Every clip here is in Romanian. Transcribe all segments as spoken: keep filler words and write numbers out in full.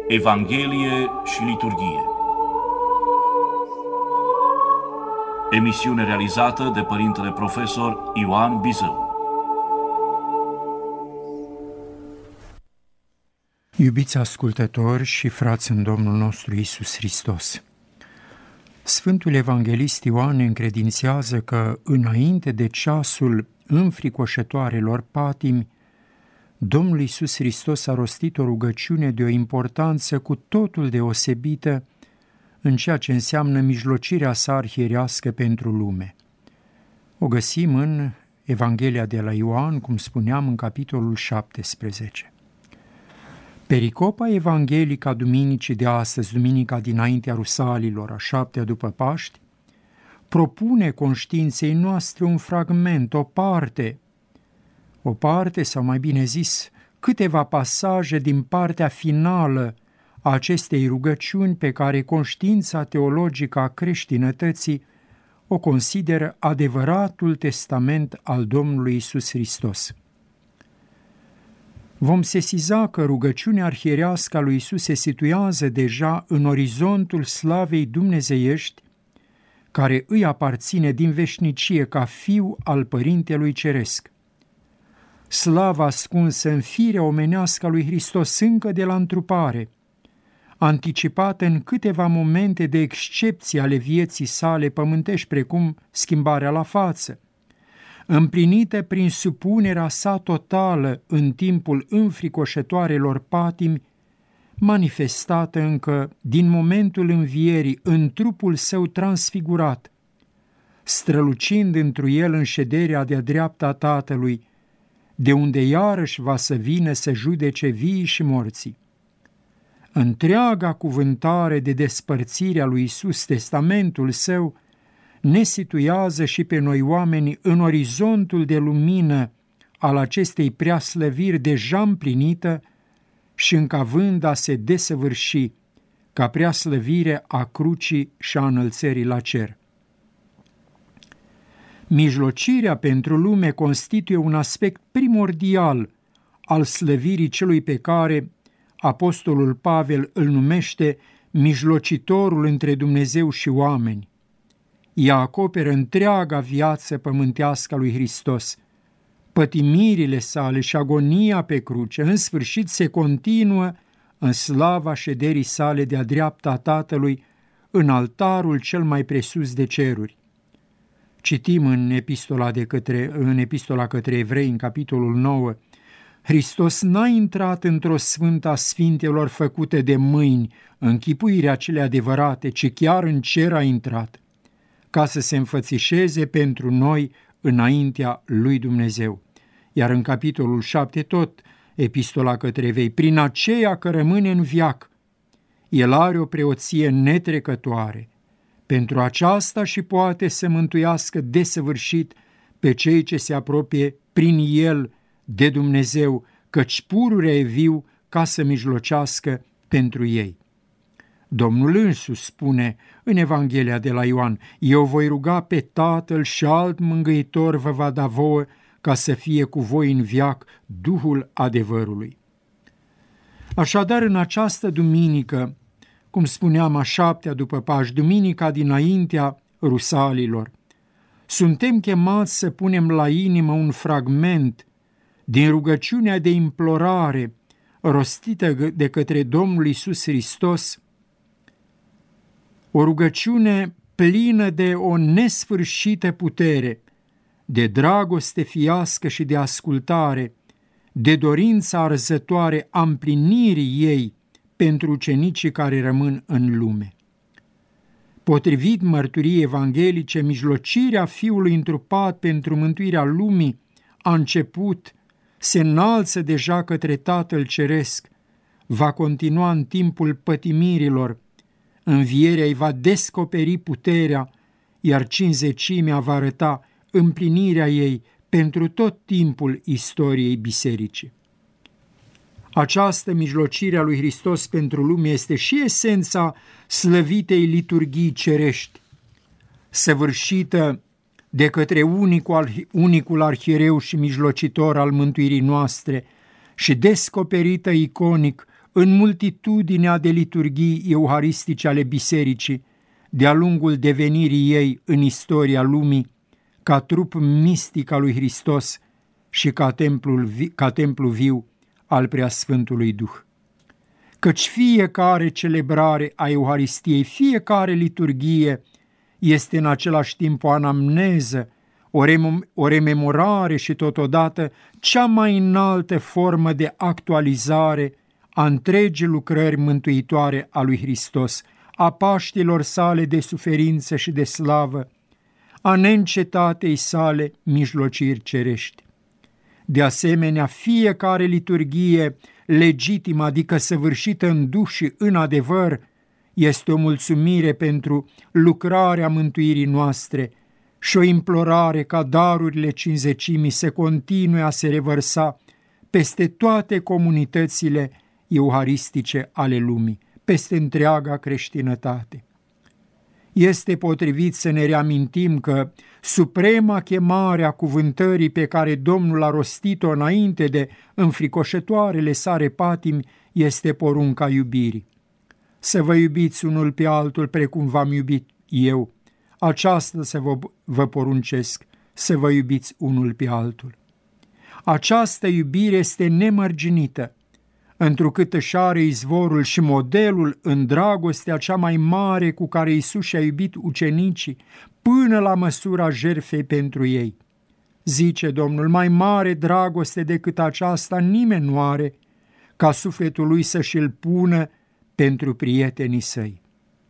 Evanghelie și liturghie. Emisiune realizată de părintele profesor Ioan Bizău. Iubiți ascultători și frați în Domnul nostru Iisus Hristos, Sfântul Evanghelist Ioan ne încredințează că, înainte de ceasul înfricoșătoarelor patimi, Domnul Iisus Hristos a rostit o rugăciune de o importanță cu totul deosebită în ceea ce înseamnă mijlocirea sa arhierească pentru lume. O găsim în Evanghelia de la Ioan, cum spuneam, în capitolul șaptesprezece. Pericopa evanghelică a duminicii de astăzi, duminica dinaintea Rusalilor, a șaptea după Paști, propune conștiinței noastre un fragment, o parte, o parte, sau mai bine zis, câteva pasaje din partea finală a acestei rugăciuni pe care conștiința teologică a creștinătății o consideră adevăratul testament al Domnului Iisus Hristos. Vom sesiza că rugăciunea arhierească a lui Iisus se situează deja în orizontul slavei dumnezeiești, care îi aparține din veșnicie ca fiu al Părintelui Ceresc. Slava ascunsă în firea omenească a lui Hristos încă de la întrupare, anticipată în câteva momente de excepție ale vieții sale pământești, precum schimbarea la față, împlinită prin supunerea sa totală în timpul înfricoșătoarelor patimi, manifestată încă din momentul învierii în trupul său transfigurat, strălucind întru el în șederea de-a dreapta Tatălui, de unde iarăși va să vină să judece viii și morții. Întreaga cuvântare de despărțire a lui Iisus, testamentul său, ne situează și pe noi oamenii în orizontul de lumină al acestei preaslăviri deja împlinită și încavând a se desăvârși ca preaslăvire a crucii și a înălțării la cer. Mijlocirea pentru lume constituie un aspect primordial al slăvirii celui pe care apostolul Pavel îl numește mijlocitorul între Dumnezeu și oameni. Ea acoperă întreaga viață pământească a lui Hristos. Pătimirile sale și agonia pe cruce, în sfârșit, se continuă în slava șederii sale de-a dreapta Tatălui, în altarul cel mai presus de ceruri. Citim în epistola, de către, în epistola către evrei, în capitolul nouă, Hristos n-a intrat într-o sfânta sfintelor făcute de mâini, închipuirea cele adevărate, ci chiar în cer a intrat, ca să se înfățișeze pentru noi înaintea lui Dumnezeu. Iar în capitolul șapte, tot epistola către evrei, prin aceea că rămâne în veac, el are o preoție netrecătoare. Pentru aceasta și poate să mântuiască desăvârșit pe cei ce se apropie prin el de Dumnezeu, căci pururea e viu ca să mijlocească pentru ei. Domnul însuși spune în Evanghelia de la Ioan, eu voi ruga pe Tatăl și alt mângâitor vă va da vouă ca să fie cu voi în veac Duhul adevărului. Așadar, în această duminică, cum spuneam, a șaptea după Paști, duminica dinaintea Rusalilor, suntem chemați să punem la inimă un fragment din rugăciunea de implorare rostită de către Domnul Iisus Hristos, o rugăciune plină de o nesfârșită putere, de dragoste fiască și de ascultare, de dorința arzătoare a împlinirii ei pentru ucenicii care rămân în lume. Potrivit mărturiei evanghelice, mijlocirea Fiului întrupat pentru mântuirea lumii a început, se înalță deja către Tatăl Ceresc, va continua în timpul pătimirilor, învierea îi va descoperi puterea, iar cincizecimea va arăta împlinirea ei pentru tot timpul istoriei bisericii. Această mijlocire a lui Hristos pentru lume este și esența slăvitei liturghii cerești, săvârșită de către unicul, unicul arhiereu și mijlocitor al mântuirii noastre și descoperită iconic în multitudinea de liturghii euharistice ale bisericii, de-a lungul devenirii ei în istoria lumii, ca trup mistic al lui Hristos și ca, templul, ca templu viu al Preasfântului Duh. Căci fiecare celebrare a Euharistiei, fiecare liturghie este în același timp o anamneză, o, rem- o rememorare și totodată cea mai înaltă formă de actualizare a întregii lucrări mântuitoare a lui Hristos, a paștilor sale de suferință și de slavă, a neîncetatei sale mijlociri cerești. De asemenea, fiecare liturghie legitimă, adică săvârșită în duh și în adevăr, este o mulțumire pentru lucrarea mântuirii noastre și o implorare ca darurile cinzecimii să continue a se revărsa peste toate comunitățile euharistice ale lumii, peste întreaga creștinătate. Este potrivit să ne reamintim că suprema chemare a cuvântării pe care Domnul a rostit-o înainte de înfricoșătoarele sale patimi este porunca iubirii. Să vă iubiți unul pe altul precum v-am iubit eu. Aceasta să vă, vă poruncesc, să vă iubiți unul pe altul. Această iubire este nemărginită, întrucât își are izvorul și modelul în dragostea cea mai mare cu care Iisus și-a iubit ucenicii până la măsura jertfei pentru ei. Zice Domnul, mai mare dragoste decât aceasta nimeni nu are, ca sufletul lui să și-l pună pentru prietenii săi.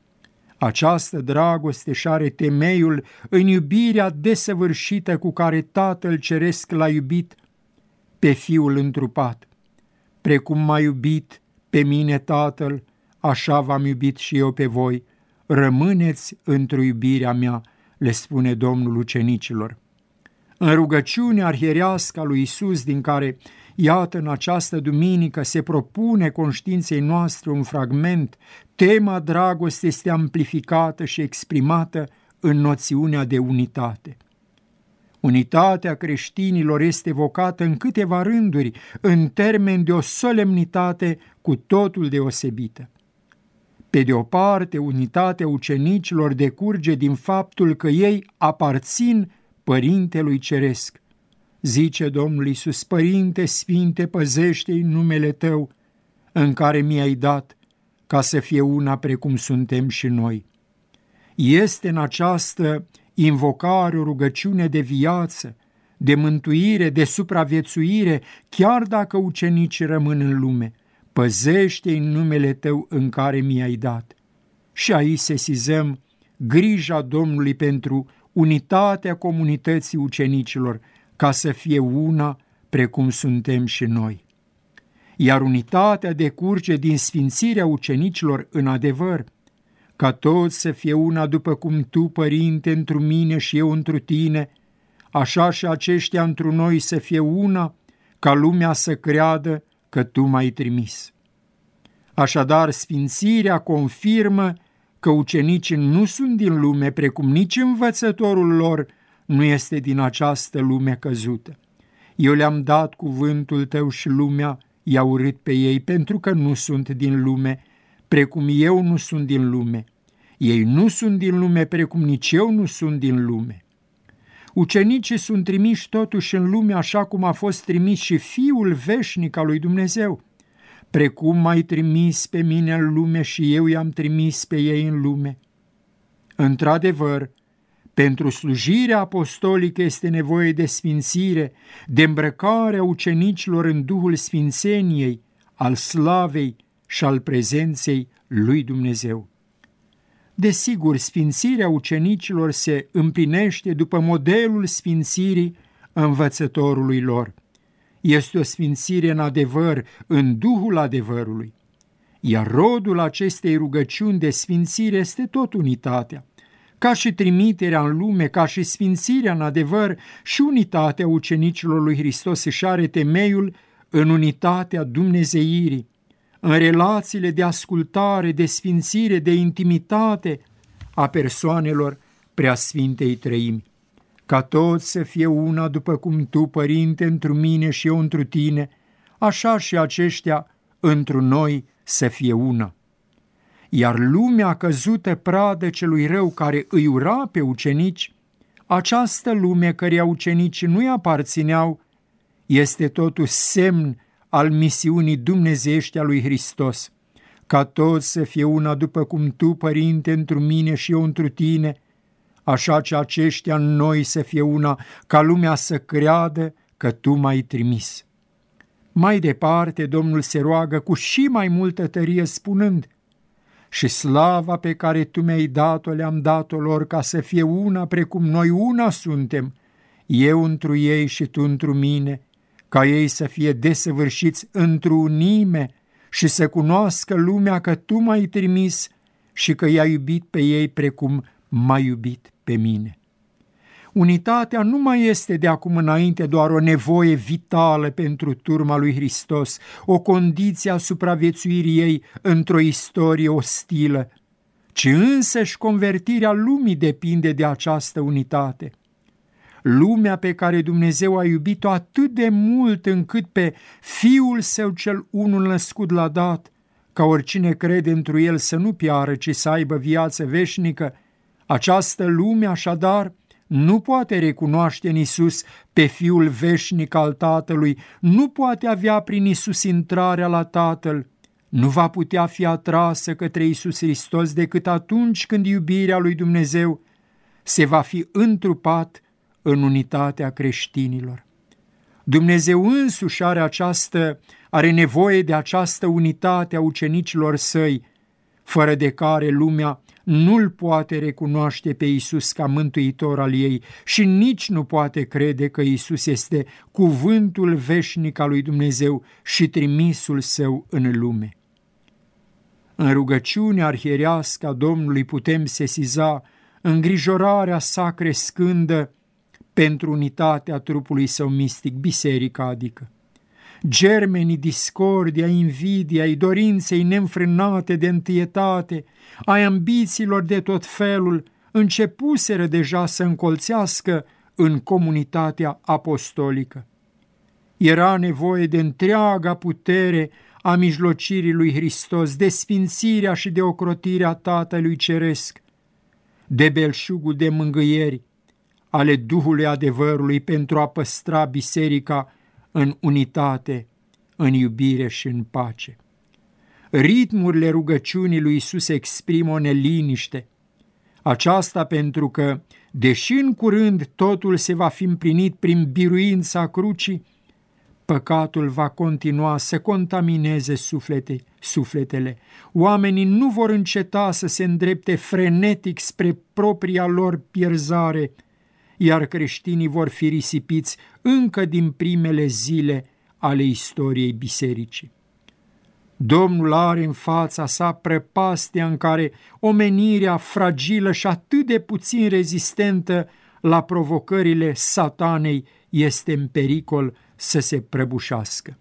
Această dragoste și are temeiul în iubirea desăvârșită cu care Tatăl Ceresc l-a iubit pe Fiul întrupat. Precum m-a iubit pe mine Tatăl, așa v-am iubit și eu pe voi, rămâneți într-o iubirea mea, le spune Domnul ucenicilor. În rugăciunea arhierească a lui Iisus, din care, iată, în această duminică se propune conștiinței noastre un fragment, tema dragostei este amplificată și exprimată în noțiunea de unitate. Unitatea creștinilor este evocată în câteva rânduri, în termeni de o solemnitate cu totul deosebită. Pe de o parte, unitatea ucenicilor decurge din faptul că ei aparțin Părintelui Ceresc. Zice Domnul Iisus, Părinte Sfinte, păzește-i numele Tău, în care mi-ai dat, ca să fie una precum suntem și noi. Este în această invocare o rugăciune de viață, de mântuire, de supraviețuire, chiar dacă ucenicii rămân în lume. Păzește-i în numele Tău în care mi-ai dat. Și aici sesizăm grija Domnului pentru unitatea comunității ucenicilor, ca să fie una precum suntem și noi. Iar unitatea decurge din sfințirea ucenicilor în adevăr, ca toți să fie una după cum Tu, Părinte, întru mine și eu întru Tine, așa și aceștia întru noi să fie una, ca lumea să creadă că Tu m-ai trimis. Așadar, sfințirea confirmă că ucenicii nu sunt din lume, precum nici învățătorul lor nu este din această lume căzută. Eu le-am dat cuvântul Tău și lumea i-a urât pe ei, pentru că nu sunt din lume, precum eu nu sunt din lume. Ei nu sunt din lume, precum nici eu nu sunt din lume. Ucenicii sunt trimiși totuși în lume așa cum a fost trimis și Fiul veșnic al lui Dumnezeu. Precum m-ai trimis pe mine în lume și eu i-am trimis pe ei în lume. Într-adevăr, pentru slujirea apostolică este nevoie de sfințire, de îmbrăcarea ucenicilor în Duhul Sfințeniei, al slavei și al prezenței lui Dumnezeu. Desigur, sfințirea ucenicilor se împlinește după modelul sfințirii învățătorului lor. Este o sfințire în adevăr, în Duhul adevărului. Iar rodul acestei rugăciuni de sfințire este tot unitatea. Ca și trimiterea în lume, ca și sfințirea în adevăr, și unitatea ucenicilor lui Hristos își are temeiul în unitatea dumnezeirii, în relațiile de ascultare, de sfințire, de intimitate a persoanelor Preasfintei Trăimi. Ca toți să fie una după cum Tu, Părinte, întru mine și eu întru Tine, așa și aceștia întru noi să fie una. Iar lumea căzută pradă celui rău care îi ura pe ucenici, această lume căreia ucenicii nu-i aparțineau, este totuși semn al misiunii dumnezeiești a lui Hristos, ca toți să fie una după cum Tu, Părinte, întru mine și eu întru Tine, așa ce aceștia în noi să fie una, ca lumea să creadă că Tu m-ai trimis. Mai departe, Domnul se roagă cu și mai multă tărie spunând: și slava pe care Tu mi-ai dat-o le-am dat-o lor ca să fie una precum noi una suntem, eu întru ei și Tu întru mine, ca ei să fie desăvârșiți într-o unime și să cunoască lumea că Tu m-ai trimis și că i-ai iubit pe ei precum m-ai iubit pe mine. Unitatea nu mai este de acum înainte doar o nevoie vitală pentru turma lui Hristos, o condiție a supraviețuirii ei într-o istorie ostilă, ci însăși convertirea lumii depinde de această unitate. Lumea pe care Dumnezeu a iubit-o atât de mult încât pe Fiul Său cel unul născut l-a dat, ca oricine crede întru El să nu piară, ci să aibă viață veșnică, această lume așadar nu poate recunoaște în Iisus pe Fiul veșnic al Tatălui, nu poate avea prin Iisus intrarea la Tatăl, nu va putea fi atrasă către Iisus Hristos decât atunci când iubirea lui Dumnezeu se va fi întrupat în unitatea creștinilor. Dumnezeu însuși are, această, are nevoie de această unitate a ucenicilor Săi, fără de care lumea nu-L poate recunoaște pe Iisus ca mântuitor al ei și nici nu poate crede că Iisus este cuvântul veșnic al lui Dumnezeu și trimisul Său în lume. În rugăciunea arhierească a Domnului putem sesiza îngrijorarea sa crescândă pentru unitatea trupului Său mistic, biserica adică. Germenii discordiei, ai invidiei, ai dorinței neînfrânate de întâietate, ai ambițiilor de tot felul, începuseră deja să încolțească în comunitatea apostolică. Era nevoie de întreaga putere a mijlocirii lui Hristos, de sfințirea și de ocrotirea Tatălui Ceresc, de belșugul de mângâieri ale Duhului adevărului pentru a păstra biserica în unitate, în iubire și în pace. Ritmurile rugăciunii lui Iisus exprimă o neliniște, aceasta pentru că, deși în curând totul se va fi împlinit prin biruința crucii, păcatul va continua să contamineze suflete, sufletele. Oamenii nu vor înceta să se îndrepte frenetic spre propria lor pierzare, iar creștinii vor fi risipiți încă din primele zile ale istoriei bisericii. Domnul are în fața sa prăpastia în care omenirea fragilă și atât de puțin rezistentă la provocările satanei este în pericol să se prăbușească.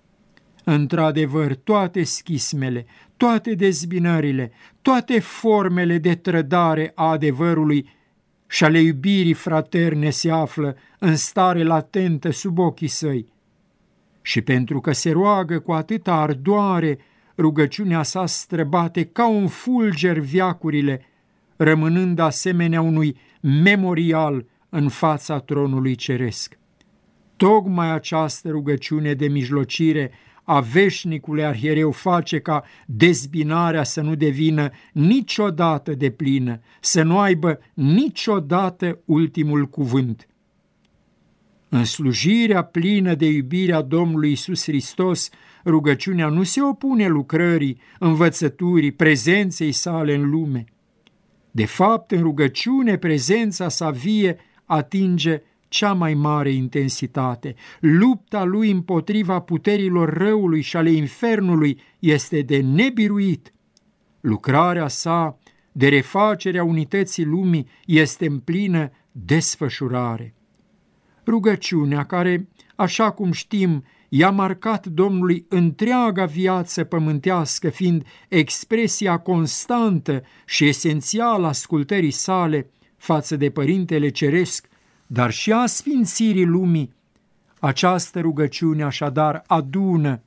Într-adevăr, toate schismele, toate dezbinările, toate formele de trădare a adevărului și ale iubirii fraterne se află în stare latentă sub ochii Săi. Și pentru că se roagă cu atâta ardoare, rugăciunea sa străbate ca un fulger veacurile, rămânând asemenea unui memorial în fața tronului ceresc. Tocmai această rugăciune de mijlocire a veșnicului arhiereu face ca dezbinarea să nu devină niciodată deplină, să nu aibă niciodată ultimul cuvânt. În slujirea plină de iubirea Domnului Iisus Hristos, rugăciunea nu se opune lucrării, învățăturii, prezenței sale în lume. De fapt, în rugăciune, prezența sa vie atinge cea mai mare intensitate. Lupta lui împotriva puterilor răului și ale infernului este de nebiruit. Lucrarea sa de refacere a unității lumii este în plină desfășurare. Rugăciunea care, așa cum știm, i-a marcat Domnului întreaga viață pământească, fiind expresia constantă și esențială a ascultării sale față de Părintele Ceresc, dar și a sfințirii lumii. Această rugăciune așadar adună,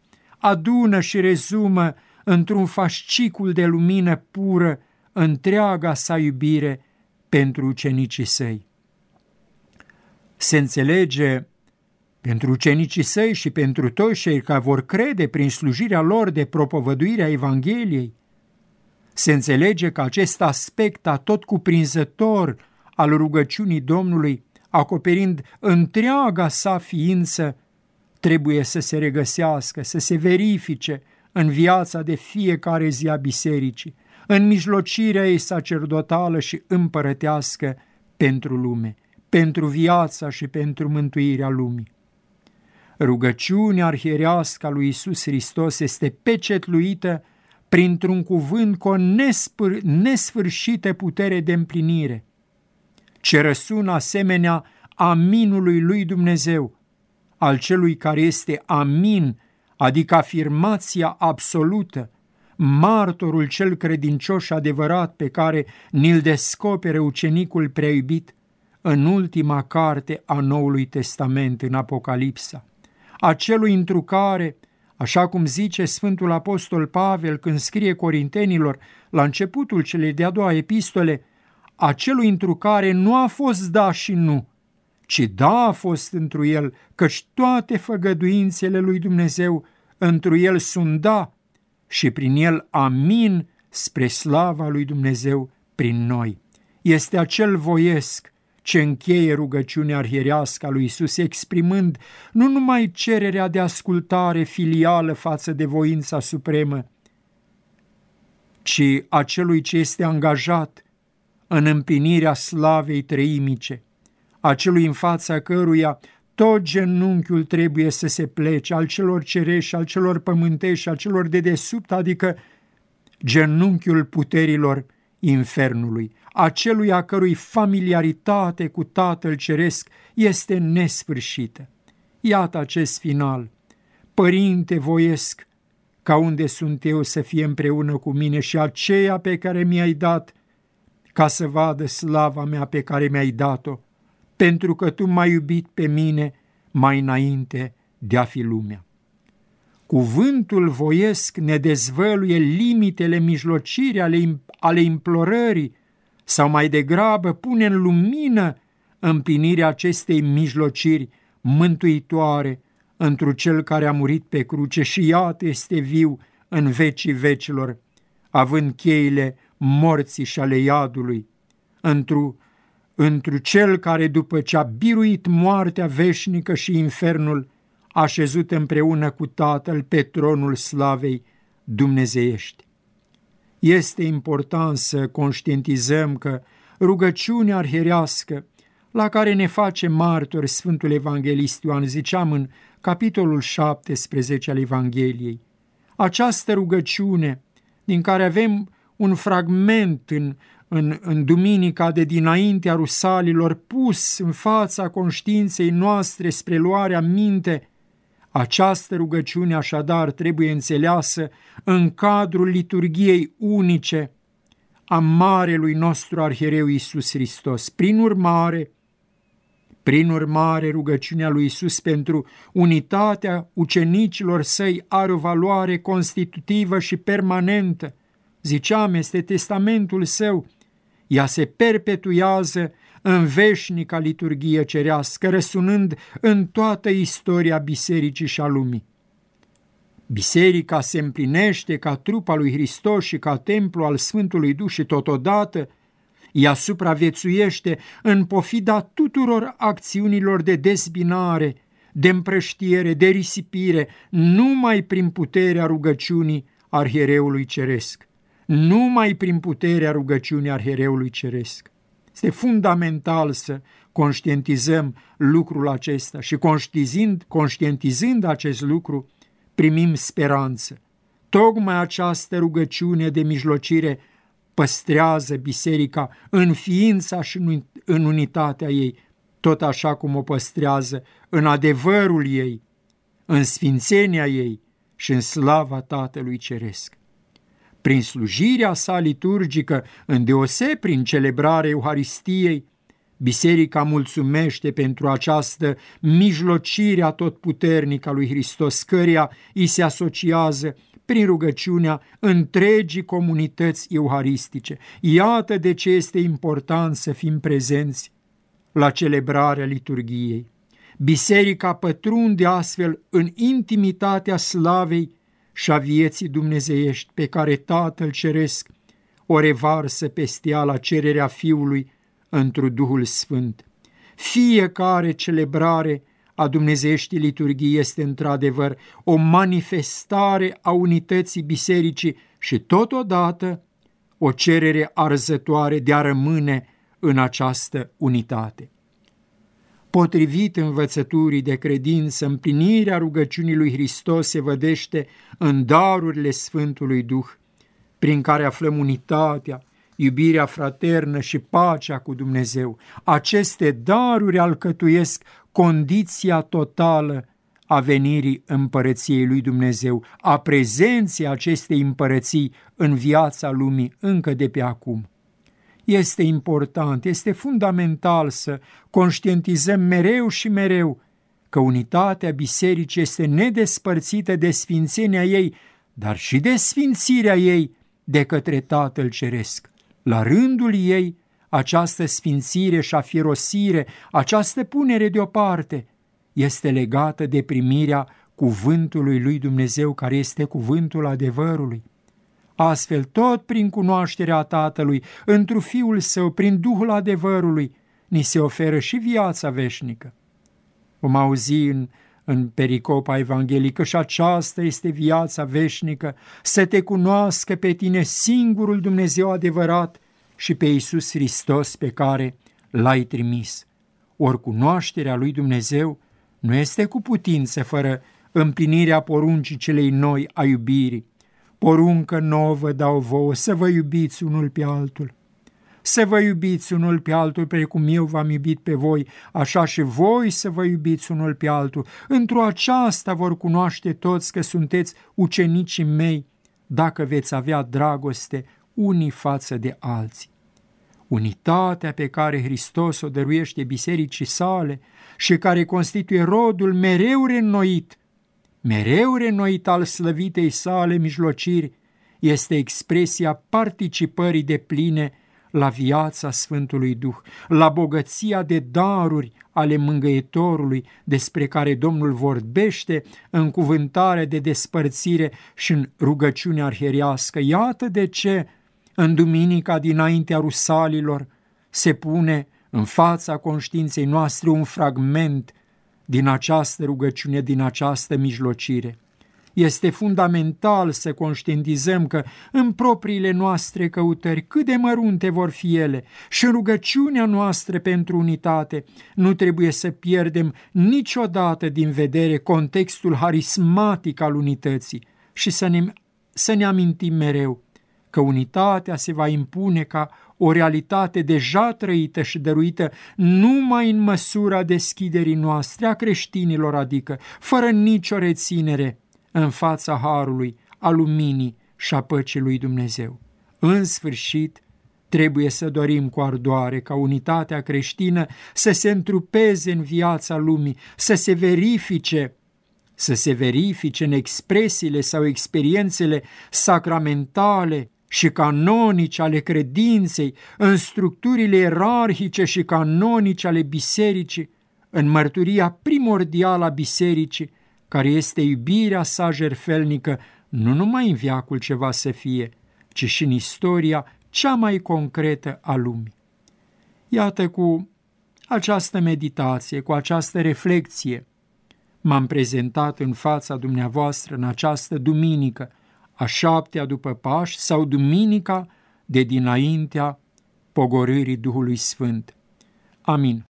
adună și rezumă într-un fascicul de lumină pură întreaga sa iubire pentru ucenicii săi. Se înțelege pentru ucenicii săi și pentru toți cei care vor crede prin slujirea lor de propovăduirea Evangheliei. Se înțelege că acest aspect atotcuprinzător al rugăciunii Domnului, acoperind întreaga sa ființă, trebuie să se regăsească, să se verifice în viața de fiecare zi a bisericii, în mijlocirea ei sacerdotală și împărătească pentru lume, pentru viața și pentru mântuirea lumii. Rugăciunea arhierească a lui Iisus Hristos este pecetluită printr-un cuvânt cu o nespăr- nesfârșită putere de împlinire, ce răsună asemenea aminului lui Dumnezeu, al celui care este amin, adică afirmația absolută, martorul cel credincios și adevărat pe care ni-l descoperă ucenicul prea iubit în ultima carte a Noului Testament, în Apocalipsa, acelui întru care, așa cum zice Sfântul Apostol Pavel când scrie Corintenilor la începutul celei de-a doua epistole, acelui întru care nu a fost da și nu, ci da a fost întru el, căci toate făgăduințele lui Dumnezeu întru el sunt da și prin el amin spre slava lui Dumnezeu prin noi. Este acel voiesc ce încheie rugăciunea arhierească a lui Iisus, exprimând nu numai cererea de ascultare filială față de voința supremă, ci a celui ce este angajat în împlinirea slavei treimice, a celui în fața căruia tot genunchiul trebuie să se plece, al celor cerești, al celor pământești, al celor de desubt, adică genunchiul puterilor infernului, acelui a cărui familiaritate cu Tatăl Ceresc este nesfârșită. Iată acest final. Părinte, voiesc ca unde sunt eu să fie împreună cu mine și aceea pe care mi-ai dat, ca să vadă slava mea pe care mi-ai dat-o, pentru că tu m-ai iubit pe mine mai înainte de a fi lumea. Cuvântul voiesc ne dezvăluie limitele mijlocire ale, ale implorării, sau mai degrabă pune în lumină împlinirea acestei mijlociri mântuitoare întru cel care a murit pe cruce și iată este viu în vecii vecilor, având cheile morții și ale iadului, întru, întru cel care după ce a biruit moartea veșnică și infernul, a șezut împreună cu Tatăl pe tronul slavei dumnezeiești. Este important să conștientizăm că rugăciunea arhierească, la care ne face martori Sfântul Evanghelist Ioan, ziceam în capitolul șaptesprezece al Evangheliei, această rugăciune, din care avem un fragment în, în, în duminica de dinaintea rusalilor, pus în fața conștiinței noastre spre luarea minte, această rugăciune așadar trebuie înțeleasă în cadrul liturghiei unice a marelui nostru arhiereu Iisus Hristos. Prin urmare, prin urmare, rugăciunea lui Iisus pentru unitatea ucenicilor săi are o valoare constitutivă și permanentă. Ziceam, este testamentul său. Ea se perpetuează în veșnica liturghie cerească, răsunând în toată istoria bisericii și a lumii. Biserica se împlinește ca trup al lui Hristos și ca templu al Sfântului Duh și totodată ea supraviețuiește în pofida tuturor acțiunilor de dezbinare, de împrăștiere, de risipire, numai prin puterea rugăciunii arhiereului ceresc. Numai prin puterea rugăciunii arhiereului ceresc. Este fundamental să conștientizăm lucrul acesta și conștientizând, conștientizând acest lucru, primim speranță. Tocmai această rugăciune de mijlocire păstrează biserica în ființa și în unitatea ei, tot așa cum o păstrează în adevărul ei, în sfințenia ei și în slava Tatălui Ceresc. Prin slujirea sa liturgică, îndeoseb prin celebrarea Euharistiei, Biserica mulțumește pentru această mijlocire atotputernică a lui Hristos, căreia îi se asociază prin rugăciunea întregii comunități euharistice. Iată de ce este important să fim prezenți la celebrarea liturghiei. Biserica pătrunde astfel în intimitatea slavei și a vieții dumnezeiești pe care Tatăl Ceresc o revarsă peste ea la cererea Fiului întru Duhul Sfânt. Fiecare celebrare a dumnezeieștii liturghii este într-adevăr o manifestare a unității bisericii și totodată o cerere arzătoare de a rămâne în această unitate. Potrivit învățăturii de credință, împlinirea rugăciunii lui Hristos se vădește în darurile Sfântului Duh, prin care aflăm unitatea, iubirea fraternă și pacea cu Dumnezeu. Aceste daruri alcătuiesc condiția totală a venirii împărăției lui Dumnezeu, a prezenței acestei împărății în viața lumii încă de pe acum. Este important, este fundamental să conștientizăm mereu și mereu că unitatea bisericii este nedespărțită de sfințenia ei, dar și de sfințirea ei de către Tatăl Ceresc. La rândul ei, această sfințire și afirosire, această punere deoparte, este legată de primirea cuvântului lui Dumnezeu, care este cuvântul adevărului. Astfel, tot prin cunoașterea Tatălui, întru Fiul Său, prin Duhul adevărului, ni se oferă și viața veșnică. Vom auzi în, în pericopa evanghelică: și aceasta este viața veșnică, să te cunoască pe tine, singurul Dumnezeu adevărat, și pe Iisus Hristos pe care l-ai trimis. Ori cunoașterea lui Dumnezeu nu este cu putință fără împlinirea poruncii celei noi a iubirii. Poruncă nouă vă dau vouă, să vă iubiți unul pe altul. Să vă iubiți unul pe altul, precum eu v-am iubit pe voi, așa și voi să vă iubiți unul pe altul. Într-o aceasta vor cunoaște toți că sunteți ucenicii mei, dacă veți avea dragoste unii față de alții. Unitatea pe care Hristos o dăruiește bisericii sale și care constituie rodul mereu reînnoit, mereu reînnoit al slăvitei sale mijlociri, este expresia participării depline la viața Sfântului Duh, la bogăția de daruri ale Mângâietorului, despre care Domnul vorbește în cuvântarea de despărțire și în rugăciunea arhierească. Iată de ce în duminica dinaintea rusalilor se pune în fața conștiinței noastre un fragment din această rugăciune, din această mijlocire. Este fundamental să conștientizăm că în propriile noastre căutări, cât de mărunte vor fi ele, și în rugăciunea noastră pentru unitate, nu trebuie să pierdem niciodată din vedere contextul harismatic al unității și să ne, să ne amintim mereu că unitatea se va impune ca o realitate deja trăită și dăruită numai în măsura deschiderii noastre, a creștinilor, adică fără nicio reținere în fața harului, a luminii și a păcii lui Dumnezeu. În sfârșit, trebuie să dorim cu ardoare ca unitatea creștină să se întrupeze în viața lumii, să se verifice să se verifice în expresiile sau experiențele sacramentale și canonice ale credinței, în structurile ierarhice și canonice ale bisericii, în mărturia primordială a bisericii, care este iubirea sa jertfelnică, nu numai în veacul ce va să fie, ci și în istoria cea mai concretă a lumii. Iată, cu această meditație, cu această reflecție, m-am prezentat în fața dumneavoastră în această duminică, a șaptea după Paști, sau duminica de dinaintea pogorârii Duhului Sfânt. Amin.